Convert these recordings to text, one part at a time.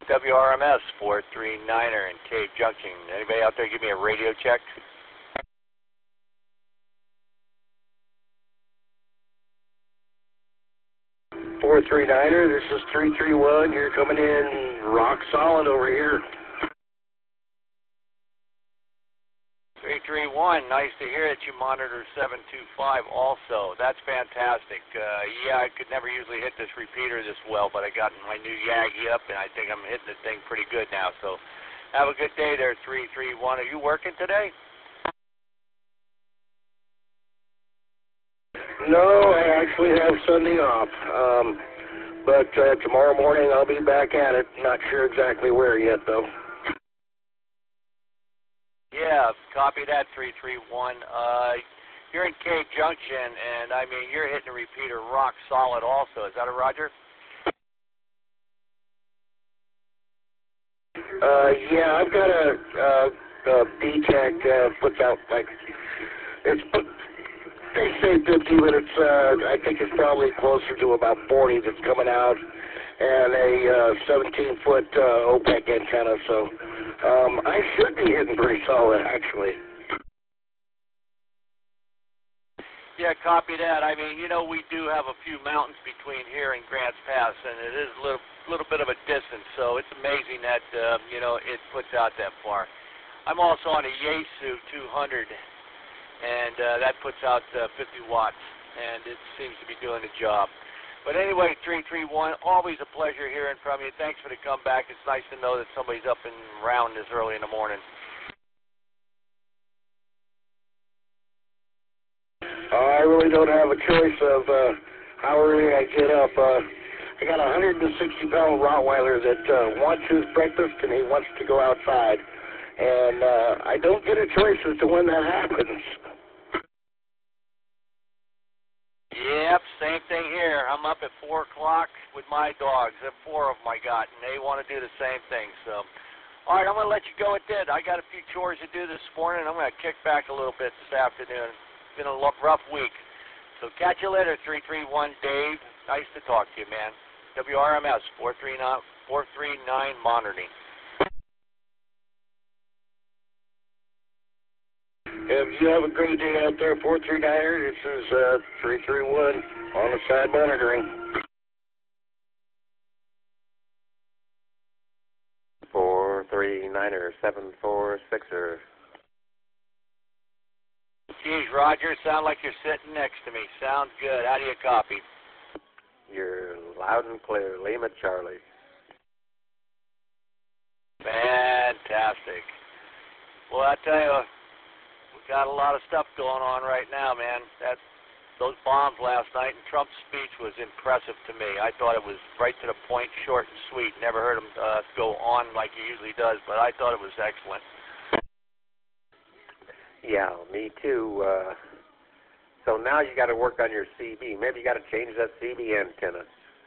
WRMS 439er in Cave Junction. Anybody out there give me a radio check? .439er, this is 331. You're coming in rock solid over here. 331, nice to hear that you monitor 725 also. That's fantastic. Yeah, I could never usually hit this repeater this well, but I got my new Yagi up, and I think I'm hitting the thing pretty good now. So have a good day there, 331. Are you working today? No, I actually have Sunday off. But tomorrow morning I'll be back at it. Not sure exactly where yet, though. Yeah, copy that, 331. You're in Cave Junction, and I mean, you're hitting a repeater rock solid also. Is that a Roger? Yeah, I've got a D-Tech puts out, like, they say 50, but it's, I think it's probably closer to about 40 that's coming out, and a 17-foot OPEC antenna, so I should be hitting pretty solid, actually. Yeah, copy that. I mean, you know, we do have a few mountains between here and Grants Pass, and it is a little bit of a distance, so it's amazing that, you know, it puts out that far. I'm also on a Yaesu 200, and that puts out 50 watts, and it seems to be doing the job. But anyway, 331, always a pleasure hearing from you. Thanks for the comeback. It's nice to know that somebody's up and around this early in the morning. I really don't have a choice of how early I get up. I got a 160-pound Rottweiler that wants his breakfast and he wants to go outside. And I don't get a choice as to when that happens. Yep, same thing here. I'm up at 4 o'clock with my dogs. There are 4 of them I got, and they want to do the same thing. So, all right, I'm going to let you go at that. I got a few chores to do this morning. I'm going to kick back a little bit this afternoon. It's been a rough week. So catch you later, 331 Dave. Nice to talk to you, man. WRMS 439 monitoring. You have a great day out there, 439er. This is 331 on the side monitoring. 439er, 746er. Geez, Roger, sound like you're sitting next to me. Sounds good. How do you copy? You're loud and clear. Lima Charlie. Fantastic. Well, I tell you, we've got a lot of stuff going on right now, man. Those bombs last night and Trump's speech was impressive to me. I thought it was right to the point, short and sweet. Never heard him go on like he usually does, but I thought it was excellent. Yeah, me too. So now you got to work on your CB. Maybe you got to change that CB antenna.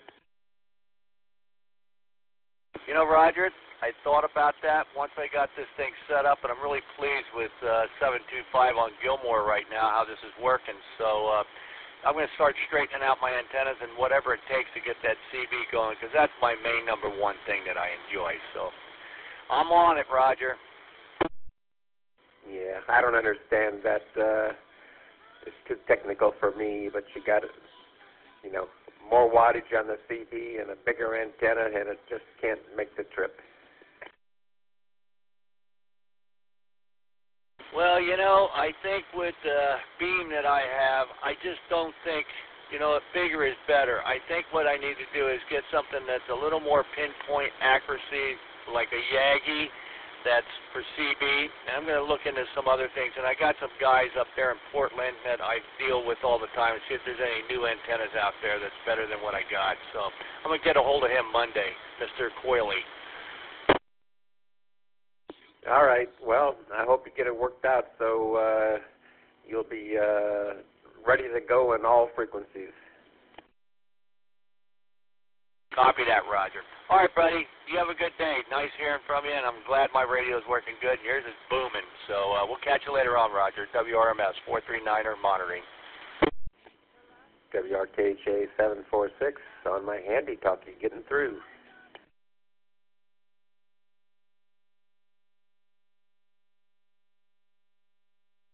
You know, Roger, I thought about that once I got this thing set up, and I'm really pleased with 725 on Gilmore right now, how this is working. So I'm going to start straightening out my antennas and whatever it takes to get that CB going, because that's my main #1 thing that I enjoy. So I'm on it, Roger. Yeah, I don't understand that. It's too technical for me, but you got, you know, more wattage on the CB and a bigger antenna, and it just can't make the trip. Well, you know, I think with the beam that I have, I just don't think, you know, bigger is better. I think what I need to do is get something that's a little more pinpoint accuracy, like a Yagi, that's for CB, and I'm going to look into some other things. And I got some guys up there in Portland that I deal with all the time and see if there's any new antennas out there that's better than what I got. So I'm going to get a hold of him Monday, Mr. Coyley. All right. Well, I hope you get it worked out so you'll be ready to go in all frequencies. Copy that, Roger. All right, buddy. You have a good day. Nice hearing from you, and I'm glad my radio is working good, and yours is booming. So we'll catch you later on, Roger. WRMS 439er monitoring. WRKJ 746 on my handy talkie getting through.